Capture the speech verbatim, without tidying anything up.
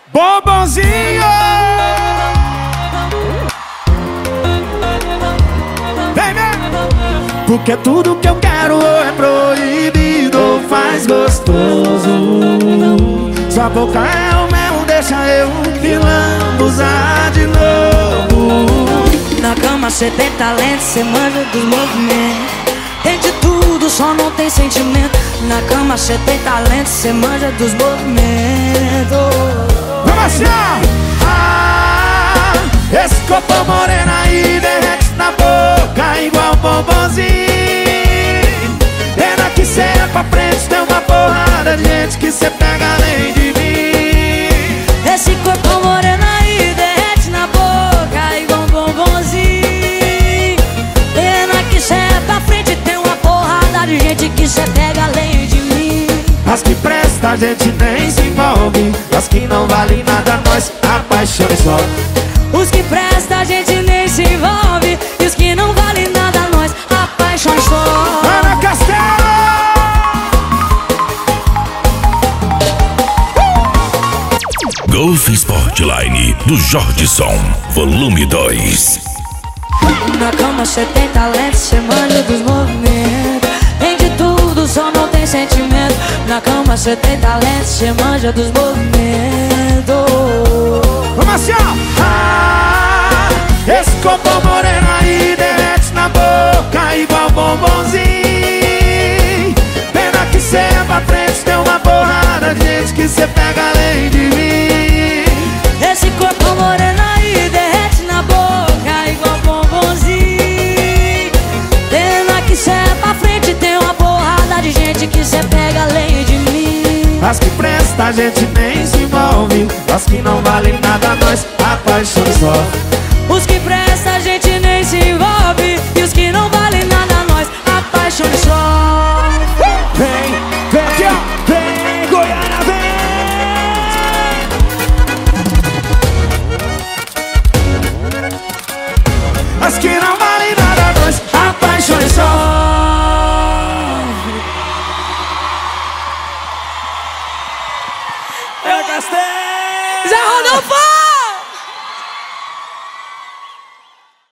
Bombonzinho! Vem, vem! Porque tudo que eu quero é proibido ou faz gostoso. Sua boca é o mel, deixa eu pilando, usar de novo. Na cama cê tem talento, cê manja dos movimentos. Tem de tudo, só não tem sentimento. Na cama cê tem talento, cê manja dos movimentos. Vamos achar! Ah, esse corpo moreno aí derrete na boca igual bombonzinho. Pena que cê é pra frente, tem uma porrada de gente que cê pega além de mim. Esse corpo moreno aí derrete na boca igual bombonzinho. Pena que cê é pra frente, tem uma porrada de gente que cê pega além de mim. As que presta a gente nem se envolve, as que não valem nada nós apaixonamos só. Os que presta a gente nem se envolve, e os que não valem nada nós apaixonamos só. Ana Castelo! Golf Sportline do Jordison, volume dois. Na cama cê tem talento, cê manja dos movimentos. Tem de tudo, só não tem sentimento. Na cama cê tem talento, cê manja dos movimentos. Vamos assim, ó! Ah, esse corpo moreno aí derrete na boca igual bombonzinho. Pena que cê é pra frente, tem uma porrada de gente que cê pega além de mim. Esse corpo moreno aí derrete na boca igual bombonzinho. Pena que cê é pra frente, tem uma porrada de gente que cê pega além de mim. As que presta a gente nem se envolve, as que não valem nada nós apaixonamos só. Os que presta a gente nem se envolve, e os que não valem nada nós apaixonamos só. Vem, vem, aqui, ó. Vem, Goiânia, vem! As que não valem nada nós apaixonamos só. Zé Rodolfo!